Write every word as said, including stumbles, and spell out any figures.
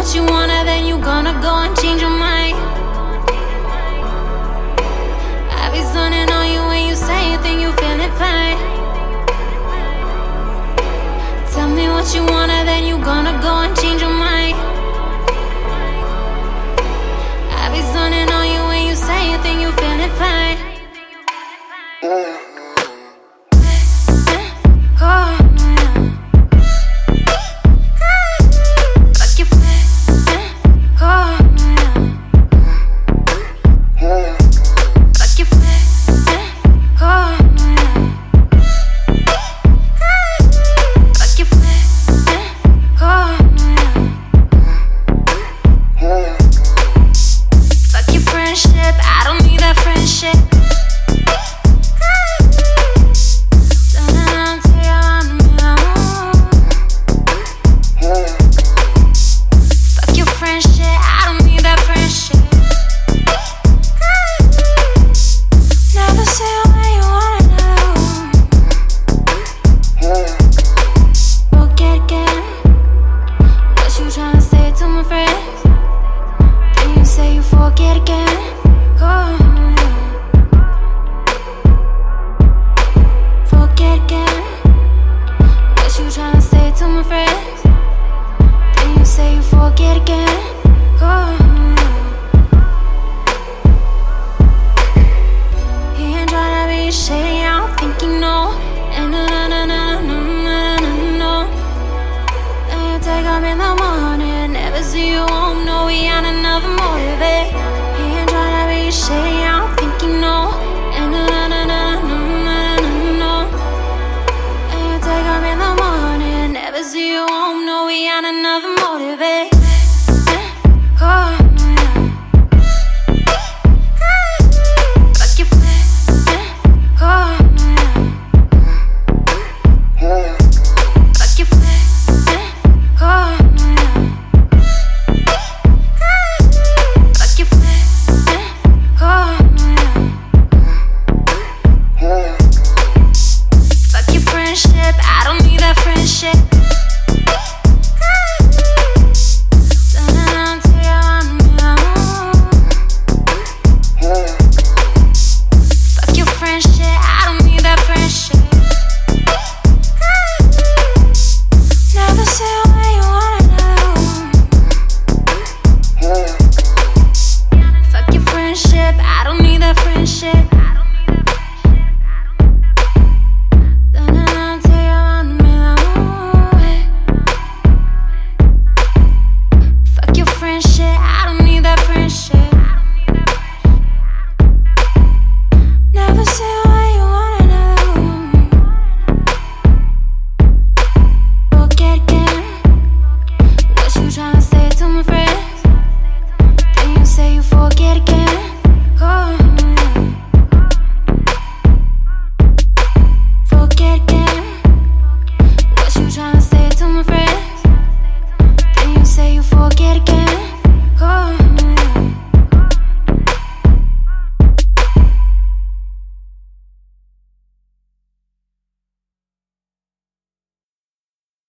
what you wanna, then you gonna go and change your mind. I be zoning on you when you say you think you feeling fine. Tell me what you wanna, then you gonna go and change your mind. I be zoning on you when you say you think you feeling fine. I don't need that friendship. Fuck your friendship, I don't need that friendship. Never say when you wanna know. Forget again what you tryna say to my friends. Then you say you forget again.